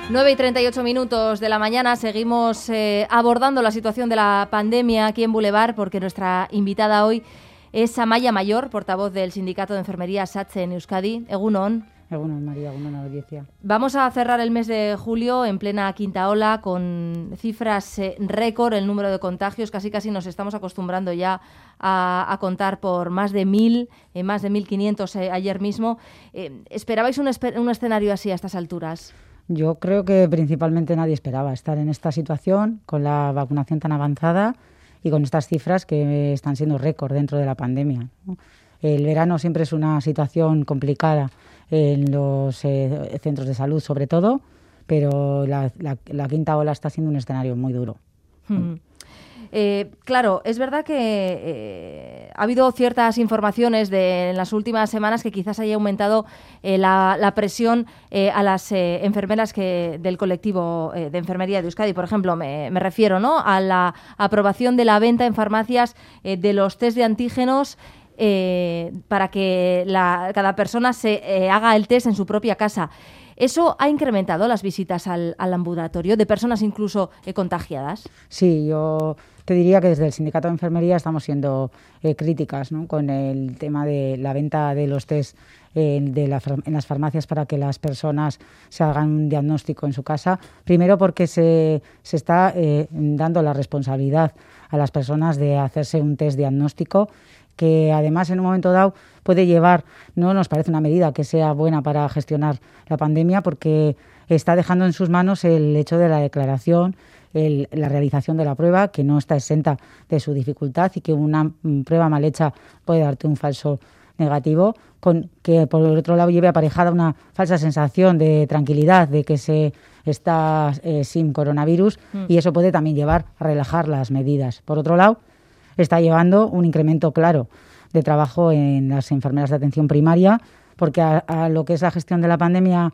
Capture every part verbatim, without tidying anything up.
nueve y treinta y ocho minutos de la mañana, seguimos eh, abordando la situación de la pandemia aquí en Boulevard, porque nuestra invitada hoy es Amaia Mayor, portavoz del Sindicato de Enfermería SATSE en Euskadi. Egunon. Egunon, María, egunon, audiencia. Vamos a cerrar el mes de julio en plena quinta ola con cifras eh, récord, el número de contagios. Casi casi nos estamos acostumbrando ya a, a contar por más de mil, eh, más de mil quinientos eh, ayer mismo. Eh, ¿Esperabais un, esper- un escenario así a estas alturas? Yo creo que principalmente nadie esperaba estar en esta situación con la vacunación tan avanzada y con estas cifras que están siendo récord dentro de la pandemia, ¿no? El verano siempre es una situación complicada en los eh, centros de salud, sobre todo, pero la, la, la quinta ola está siendo un escenario muy duro. Hmm. Eh, claro, es verdad que eh, ha habido ciertas informaciones de, en las últimas semanas que quizás haya aumentado eh, la, la presión eh, a las eh, enfermeras que, del colectivo eh, de enfermería de Euskadi. Por ejemplo, me, me refiero, ¿no?, a la aprobación de la venta en farmacias eh, de los test de antígenos eh, para que la, cada persona se eh, haga el test en su propia casa. ¿Eso ha incrementado las visitas al, al ambulatorio de personas incluso eh, contagiadas? Sí, yo te diría que desde el Sindicato de Enfermería estamos siendo eh, críticas, ¿no?, con el tema de la venta de los test eh, de la, en las farmacias para que las personas se hagan un diagnóstico en su casa. Primero porque se, se está eh, dando la responsabilidad a las personas de hacerse un test diagnóstico, que además en un momento dado puede llevar, no nos parece una medida que sea buena para gestionar la pandemia, porque está dejando en sus manos el hecho de la declaración, el, la realización de la prueba, que no está exenta de su dificultad y que una um, prueba mal hecha puede darte un falso negativo, con que por otro lado lleve aparejada una falsa sensación de tranquilidad, de que se está eh, sin coronavirus, mm. y eso puede también llevar a relajar las medidas. Por otro lado, está llevando un incremento claro de trabajo en las enfermeras de atención primaria, porque a, a lo que es la gestión de la pandemia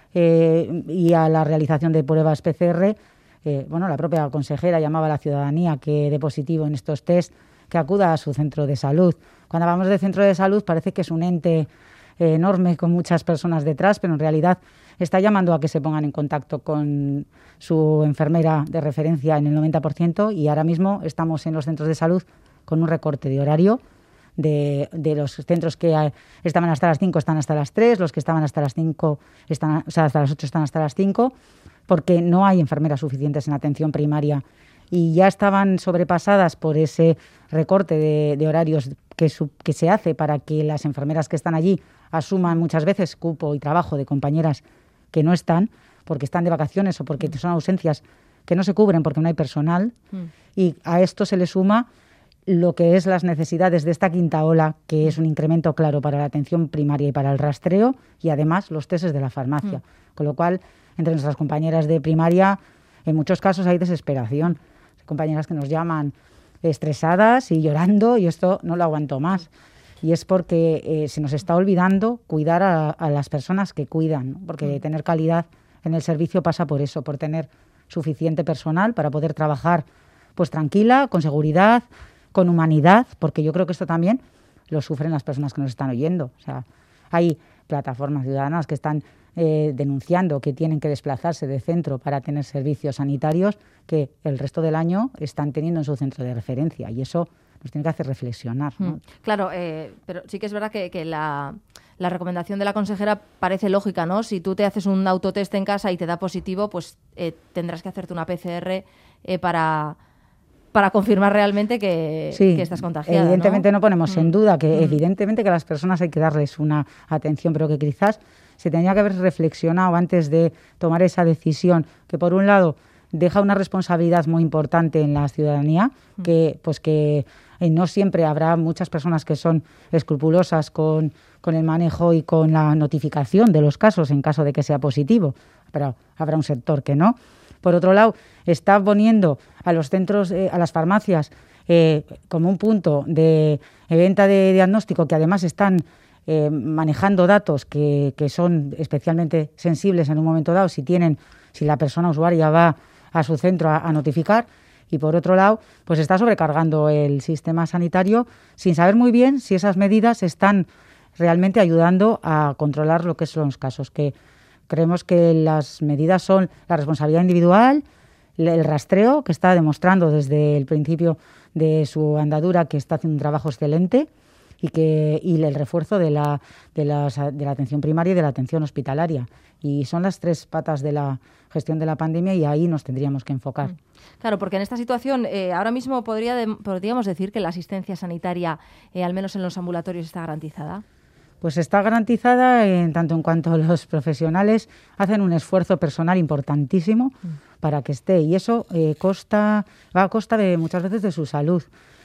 eh, y a la realización de pruebas P C R, eh, bueno, la propia consejera llamaba a la ciudadanía que dé positivo en estos test, que acuda a su centro de salud. Cuando hablamos de centro de salud parece que es un ente eh, enorme con muchas personas detrás, pero en realidad está llamando a que se pongan en contacto con su enfermera de referencia en el noventa por ciento, y ahora mismo estamos en los centros de salud con un recorte de horario. De, de los centros que eh, estaban hasta las cinco están hasta las tres, los que estaban hasta las cinco están, o sea, hasta las ocho están hasta las cinco, porque no hay enfermeras suficientes en atención primaria y ya estaban sobrepasadas por ese recorte de, de horarios que, su, que se hace para que las enfermeras que están allí asuman muchas veces cupo y trabajo de compañeras que no están, porque están de vacaciones o porque son ausencias que no se cubren porque no hay personal. Mm. Y a esto se le suma lo que es las necesidades de esta quinta ola, que es un incremento claro para la atención primaria y para el rastreo, y además los testes de la farmacia. Mm. Con lo cual, entre nuestras compañeras de primaria, en muchos casos hay desesperación. Hay compañeras que nos llaman estresadas y llorando, y esto no lo aguanto más. Y es porque eh, se nos está olvidando cuidar a, a las personas que cuidan, ¿no? Porque mm. tener calidad en el servicio pasa por eso, por tener suficiente personal para poder trabajar pues tranquila, con seguridad, con humanidad, porque yo creo que esto también lo sufren las personas que nos están oyendo. O sea, hay plataformas ciudadanas que están eh, denunciando que tienen que desplazarse de centro para tener servicios sanitarios que el resto del año están teniendo en su centro de referencia, y eso nos tiene que hacer reflexionar, ¿no? Mm, claro, eh, pero sí que es verdad que, que la, la recomendación de la consejera parece lógica, ¿no? Si tú te haces un autotest en casa y te da positivo, pues eh, tendrás que hacerte una P C R eh, para... para confirmar realmente que, sí, que estás contagiada, evidentemente no, no ponemos mm. en duda que mm. evidentemente que a las personas hay que darles una atención, pero que quizás se tendría que haber reflexionado antes de tomar esa decisión, que por un lado deja una responsabilidad muy importante en la ciudadanía, mm. que pues que eh, no siempre habrá muchas personas que son escrupulosas con, con el manejo y con la notificación de los casos en caso de que sea positivo, pero habrá un sector que no. Por otro lado, está poniendo a los centros, eh, a las farmacias, eh, como un punto de venta de diagnóstico, que además están eh, manejando datos que, que son especialmente sensibles en un momento dado, si tienen, si la persona usuaria va a su centro a, a notificar. Y por otro lado, pues está sobrecargando el sistema sanitario sin saber muy bien si esas medidas están realmente ayudando a controlar lo que son los casos, que Creemos que las medidas son la responsabilidad individual, el rastreo, que está demostrando desde el principio de su andadura que está haciendo un trabajo excelente, y que y el refuerzo de la, de, las, de la atención primaria y de la atención hospitalaria. Y son las tres patas de la gestión de la pandemia y ahí nos tendríamos que enfocar. Claro, porque en esta situación eh, ahora mismo podría de, podríamos decir que la asistencia sanitaria, eh, al menos en los ambulatorios, está garantizada. Pues está garantizada en tanto en cuanto los profesionales hacen un esfuerzo personal importantísimo mm. para que esté. Y eso eh, costa, va a costa de muchas veces de su salud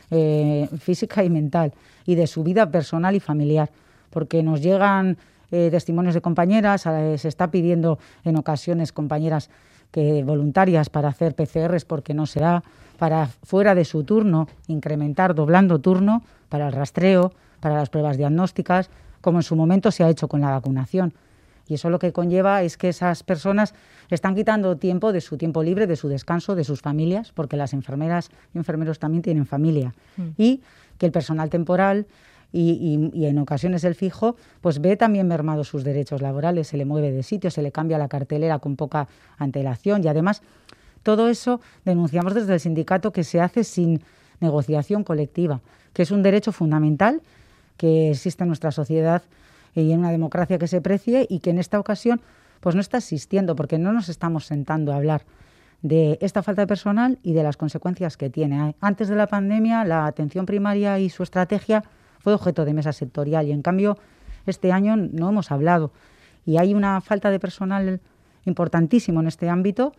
eh, física y mental y de su vida personal y familiar. Porque nos llegan eh, testimonios de compañeras, eh, se está pidiendo en ocasiones compañeras que voluntarias para hacer P C Rs porque no se da, para fuera de su turno incrementar, doblando turno para el rastreo, para las pruebas diagnósticas, como en su momento se ha hecho con la vacunación. Y eso lo que conlleva es que esas personas están quitando tiempo de su tiempo libre, de su descanso, de sus familias, porque las enfermeras y enfermeros también tienen familia. Mm. Y que el personal temporal y, y, y en ocasiones el fijo, pues ve también mermados sus derechos laborales, se le mueve de sitio, se le cambia la cartelera con poca antelación y además todo eso denunciamos desde el sindicato que se hace sin negociación colectiva, que es un derecho fundamental que existe en nuestra sociedad y en una democracia que se precie y que en esta ocasión pues no está existiendo porque no nos estamos sentando a hablar de esta falta de personal y de las consecuencias que tiene. Antes de la pandemia, la atención primaria y su estrategia fue objeto de mesa sectorial y en cambio este año no hemos hablado y hay una falta de personal importantísimo en este ámbito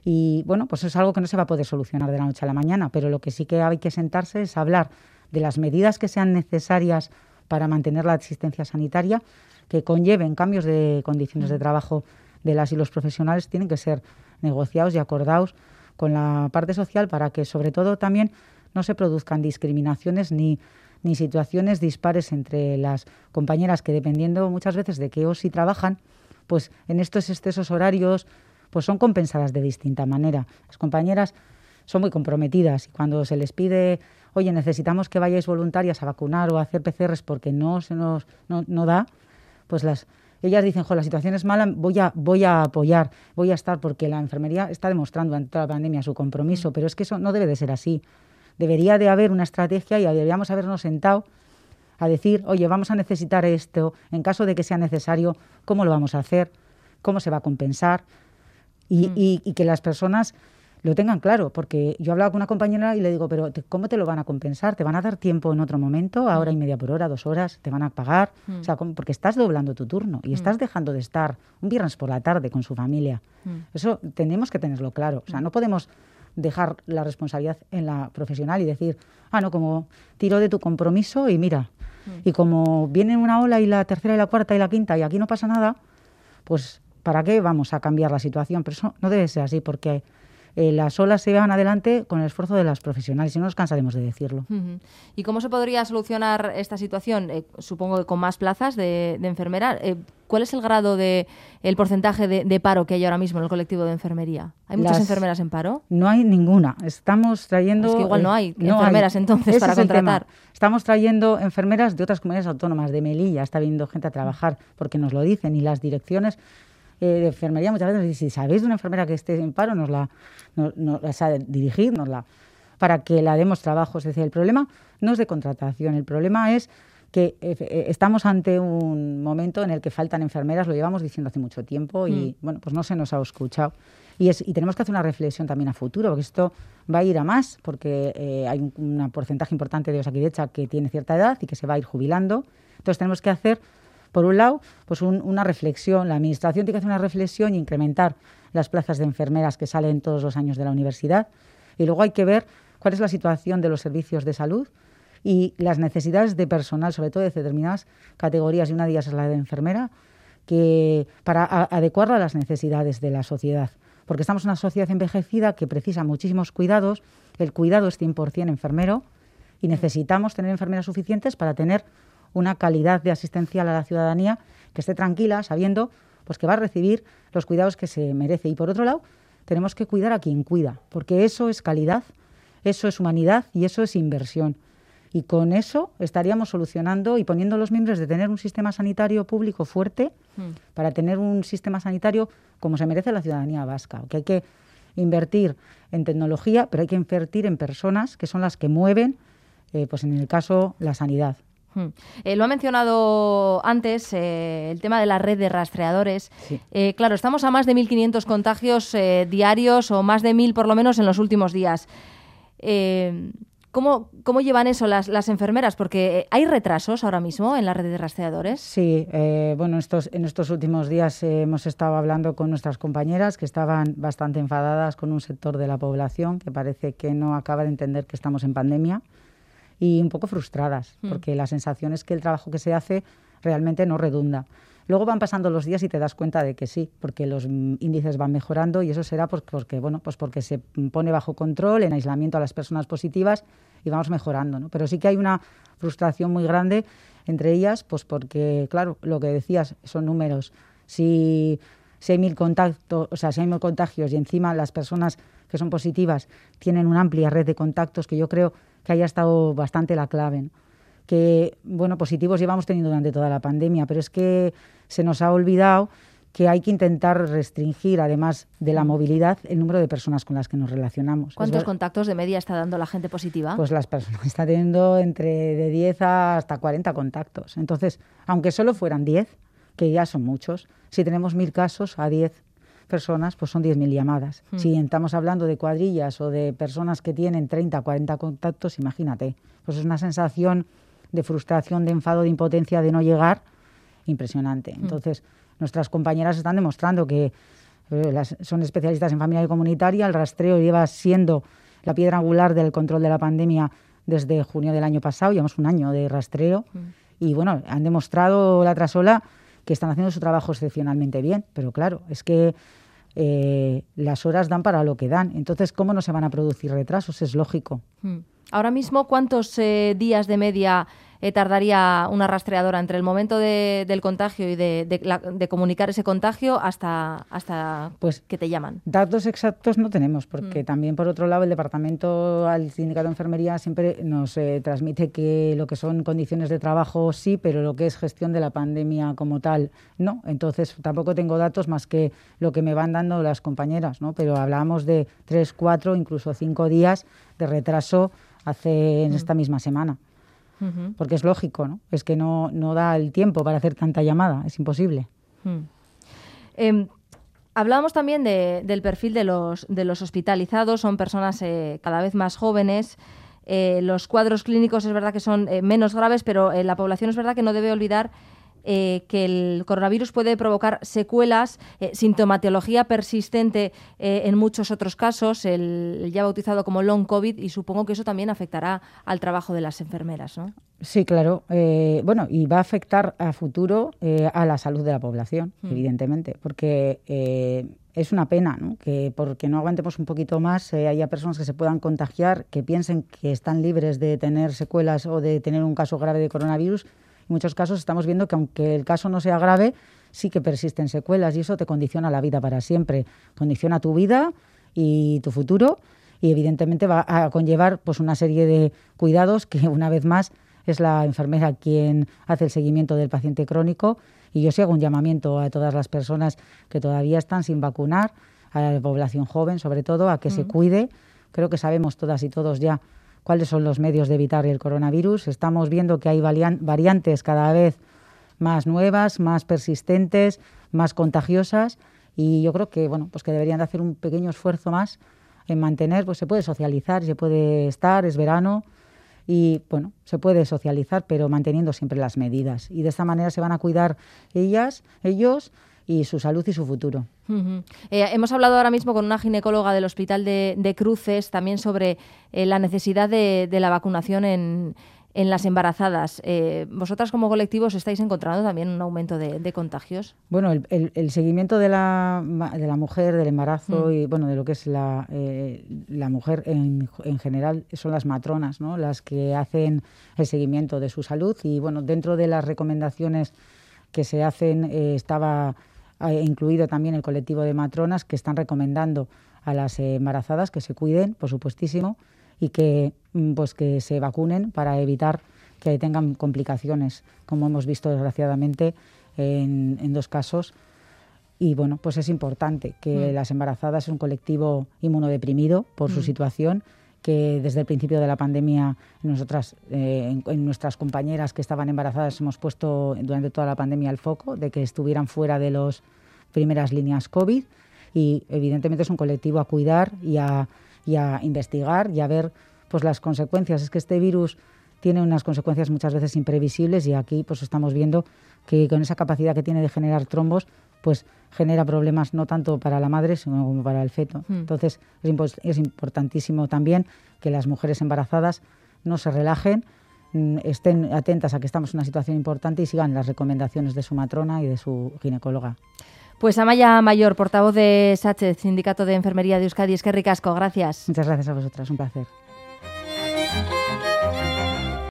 y bueno, pues es algo que no se va a poder solucionar de la noche a la mañana, pero lo que sí que hay que sentarse es hablar de las medidas que sean necesarias para mantener la asistencia sanitaria, que conlleven cambios de condiciones de trabajo de las y los profesionales, tienen que ser negociados y acordados con la parte social para que, sobre todo, también no se produzcan discriminaciones ni, ni situaciones dispares entre las compañeras que, dependiendo muchas veces de qué O S I trabajan, pues en estos excesos horarios pues son compensadas de distinta manera. Las compañeras son muy comprometidas y cuando se les pide, oye, necesitamos que vayáis voluntarias a vacunar o a hacer P C Rs porque no se nos no, no da, pues las ellas dicen, jo, la situación es mala, voy a voy a apoyar, voy a estar, porque la enfermería está demostrando durante toda la pandemia su compromiso, pero es que eso no debe de ser así. Debería de haber una estrategia y deberíamos habernos sentado a decir, oye, vamos a necesitar esto, en caso de que sea necesario, ¿cómo lo vamos a hacer? ¿Cómo se va a compensar? Y, mm. y, y que las personas lo tengan claro, porque yo hablaba con una compañera y le digo, pero ¿cómo te lo van a compensar? ¿Te van a dar tiempo en otro momento, a hora y media por hora, dos horas? ¿Te van a pagar? Mm. O sea, porque estás doblando tu turno y mm. estás dejando de estar un viernes por la tarde con su familia. Mm. Eso tenemos que tenerlo claro. O sea, no podemos dejar la responsabilidad en la profesional y decir, ah, no, como tiro de tu compromiso y mira, mm. y como viene una ola y la tercera y la cuarta y la quinta y aquí no pasa nada, pues ¿para qué vamos a cambiar la situación? Pero eso no debe ser así, porque Eh, las olas se van adelante con el esfuerzo de las profesionales y no nos cansaremos de decirlo. Uh-huh. ¿Y cómo se podría solucionar esta situación? Eh, supongo que con más plazas de, de enfermera. Eh, ¿Cuál es el grado de el porcentaje de, de paro que hay ahora mismo en el colectivo de enfermería? ¿Hay muchas las, enfermeras en paro? No hay ninguna. Estamos trayendo... Es que igual no hay eh, no enfermeras hay. entonces Ese para contratar. Estamos trayendo enfermeras de otras comunidades autónomas, de Melilla, está viniendo gente a trabajar porque nos lo dicen y las direcciones de enfermería muchas veces nos dicen, si sabéis de una enfermera que esté en paro, nos la, nos, nos la sabe dirigir, nos la, para que la demos trabajo. Es decir, el problema no es de contratación, el problema es que eh, estamos ante un momento en el que faltan enfermeras, lo llevamos diciendo hace mucho tiempo y mm. bueno, pues no se nos ha escuchado. Y, es, y tenemos que hacer una reflexión también a futuro, porque esto va a ir a más, porque eh, hay un, un porcentaje importante de Osakidecha que tiene cierta edad y que se va a ir jubilando. Entonces tenemos que hacer, por un lado, pues un, una reflexión. La Administración tiene que hacer una reflexión y incrementar las plazas de enfermeras que salen todos los años de la universidad. Y luego hay que ver cuál es la situación de los servicios de salud y las necesidades de personal, sobre todo de determinadas categorías, y una de ellas es la de enfermera, que para a, adecuarla a las necesidades de la sociedad. Porque estamos en una sociedad envejecida que precisa muchísimos cuidados. El cuidado es cien por ciento enfermero y necesitamos tener enfermeras suficientes para tener una calidad de asistencial a la ciudadanía que esté tranquila, sabiendo pues que va a recibir los cuidados que se merece. Y por otro lado, tenemos que cuidar a quien cuida, porque eso es calidad, eso es humanidad y eso es inversión. Y con eso estaríamos solucionando y poniendo los mimbres de tener un sistema sanitario público fuerte mm. para tener un sistema sanitario como se merece la ciudadanía vasca. Que hay que invertir en tecnología, pero hay que invertir en personas que son las que mueven, eh, pues en el caso, la sanidad. Hmm. Eh, lo ha mencionado antes, eh, el tema de la red de rastreadores. Sí. Eh, claro, estamos a más de mil quinientos contagios eh, diarios o más de mil por lo menos en los últimos días. Eh, ¿cómo, ¿Cómo llevan eso las, las enfermeras? Porque ¿hay retrasos ahora mismo en la red de rastreadores? Sí, eh, bueno, estos, en estos últimos días eh, hemos estado hablando con nuestras compañeras que estaban bastante enfadadas con un sector de la población que parece que no acaba de entender que estamos en pandemia. Y un poco frustradas, mm. porque la sensación es que el trabajo que se hace realmente no redunda. Luego van pasando los días y te das cuenta de que sí, porque los índices van mejorando y eso será pues porque, bueno, pues porque se pone bajo control, en aislamiento a las personas positivas y vamos mejorando, ¿no? Pero sí que hay una frustración muy grande entre ellas, pues porque, claro, lo que decías son números. Si, si hay mil contactos, o sea, si hay mil contagios y encima las personas que son positivas tienen una amplia red de contactos que yo creo que haya estado bastante la clave, ¿no? Que, bueno, positivos llevamos teniendo durante toda la pandemia, pero es que se nos ha olvidado que hay que intentar restringir, además de la movilidad, el número de personas con las que nos relacionamos. ¿Cuántos es, contactos de media está dando la gente positiva? Pues las personas están teniendo entre de diez hasta cuarenta contactos. Entonces, aunque solo fueran diez, que ya son muchos, si tenemos mil casos a diez personas, pues son diez mil llamadas. Mm. Si estamos hablando de cuadrillas o de personas que tienen treinta, cuarenta contactos, imagínate. Pues es una sensación de frustración, de enfado, de impotencia, de no llegar, impresionante. Mm. Entonces, nuestras compañeras están demostrando que eh, las, son especialistas en familia y comunitaria. El rastreo lleva siendo la piedra angular del control de la pandemia desde junio del año pasado. Llevamos un año de rastreo. Mm. Y, bueno, han demostrado la trasola que están haciendo su trabajo excepcionalmente bien, pero claro, es que eh, las horas dan para lo que dan. Entonces, ¿cómo no se van a producir retrasos? Es lógico. Ahora mismo, ¿cuántos eh, días de media eh, tardaría una rastreadora entre el momento de, del contagio y de, de, la, de comunicar ese contagio hasta, hasta pues, que te llaman? Datos exactos no tenemos, porque mm. también, por otro lado, el departamento, al sindicato de enfermería, siempre nos eh, transmite que lo que son condiciones de trabajo sí, pero lo que es gestión de la pandemia como tal, no. Entonces, tampoco tengo datos más que lo que me van dando las compañeras, ¿no? Pero hablábamos de tres, cuatro, incluso cinco días de retraso hace en mm. esta misma semana. Uh-huh. Porque es lógico, ¿no? Es que no, no da el tiempo para hacer tanta llamada, es imposible. Uh-huh. Eh, hablábamos también de, del perfil de los, de los hospitalizados, son personas eh, cada vez más jóvenes. Eh, los cuadros clínicos es verdad que son eh, menos graves, pero eh, la población es verdad que no debe olvidar Eh, que el coronavirus puede provocar secuelas, eh, sintomatología persistente eh, en muchos otros casos, el, el ya bautizado como long COVID, y supongo que eso también afectará al trabajo de las enfermeras, ¿no? Sí, claro. Eh, bueno, y va a afectar a futuro eh, a la salud de la población, mm. evidentemente, porque eh, es una pena, ¿no? Que porque no aguantemos un poquito más eh, haya personas que se puedan contagiar, que piensen que están libres de tener secuelas o de tener un caso grave de coronavirus. En muchos casos estamos viendo que aunque el caso no sea grave, sí que persisten secuelas y eso te condiciona la vida para siempre. Condiciona tu vida y tu futuro y evidentemente va a conllevar pues una serie de cuidados que una vez más es la enfermera quien hace el seguimiento del paciente crónico y yo sí hago un llamamiento a todas las personas que todavía están sin vacunar, a la población joven sobre todo, a que mm. se cuide. Creo que sabemos todas y todos ya cuáles son los medios de evitar el coronavirus. Estamos viendo que hay variantes cada vez más nuevas, más persistentes, más contagiosas y yo creo que bueno, pues que deberían de hacer un pequeño esfuerzo más en mantener, pues se puede socializar, se puede estar, es verano y bueno, se puede socializar pero manteniendo siempre las medidas y de esta manera se van a cuidar ellas, ellos y su salud y su futuro. Uh-huh. Eh, hemos hablado ahora mismo con una ginecóloga del Hospital de, de Cruces también sobre eh, la necesidad de, de la vacunación en, en las embarazadas. Eh, ¿Vosotras como colectivos estáis encontrando también un aumento de, de contagios? Bueno, el, el, el seguimiento de la, de la mujer, del embarazo mm. y bueno de lo que es la, eh, la mujer en, en general son las matronas, ¿no? Las que hacen el seguimiento de su salud y bueno, dentro de las recomendaciones que se hacen eh, estaba incluido también el colectivo de matronas que están recomendando a las embarazadas que se cuiden, por supuestísimo, y que, pues, que se vacunen para evitar que tengan complicaciones, como hemos visto desgraciadamente en, en dos casos. Y bueno, pues es importante que mm. las embarazadas es un colectivo inmunodeprimido por mm. su situación, que desde el principio de la pandemia nosotras, eh, en, en nuestras compañeras que estaban embarazadas hemos puesto durante toda la pandemia el foco de que estuvieran fuera de las primeras líneas COVID, y evidentemente es un colectivo a cuidar y a, y a investigar y a ver pues las consecuencias. Es que este virus tiene unas consecuencias muchas veces imprevisibles, y aquí pues estamos viendo que con esa capacidad que tiene de generar trombos, pues genera problemas no tanto para la madre, sino como para el feto. Mm. Entonces es, impo- es importantísimo también que las mujeres embarazadas no se relajen, mm, estén atentas a que estamos en una situación importante y sigan las recomendaciones de su matrona y de su ginecóloga. Pues Amaia Mayor, portavoz de SACHEZ, Sindicato de Enfermería de Euskadi, eskerrik asko, gracias. Muchas gracias a vosotras, un placer.